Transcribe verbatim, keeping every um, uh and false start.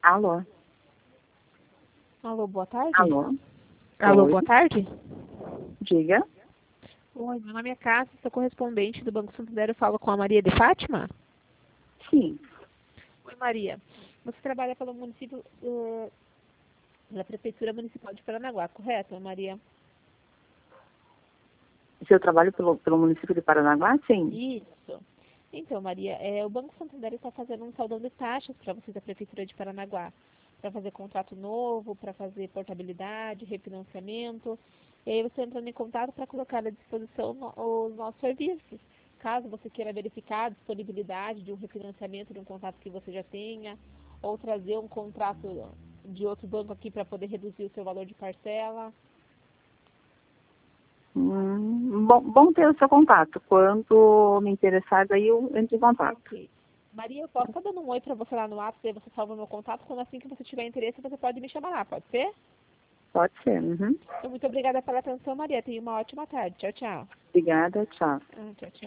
Alô? Alô, boa tarde? Alô? Alô, Oi. boa tarde? Diga. Oi, meu nome é Cássia, sou correspondente do Banco Santander, eu falo com a Maria de Fátima? Sim. Oi, Maria. Você trabalha pelo município, uh, da Prefeitura Municipal de Paranaguá, correto, Maria? Se eu trabalho pelo, pelo município de Paranaguá, sim. Isso. Então, Maria, é, o Banco Santander está fazendo um saldão de taxas para vocês da Prefeitura de Paranaguá, para fazer contrato novo, para fazer portabilidade, refinanciamento. E aí você entrando em contato para colocar à disposição no, os nossos serviços. Caso você queira verificar a disponibilidade de um refinanciamento de um contrato que você já tenha, ou trazer um contrato de outro banco aqui para poder reduzir o seu valor de parcela. Hum, bom, bom ter o seu contato. Quando me interessar, daí eu entro em contato. Ok. Maria, eu posso estar dando um oi para você lá no WhatsApp, aí você salva o meu contato, quando assim que você tiver interesse, você pode me chamar lá, pode ser? Pode ser. Uhum. Então, muito obrigada pela atenção, Maria. Tenha uma ótima tarde. Tchau, tchau. Obrigada, tchau. Ah, tchau, tchau.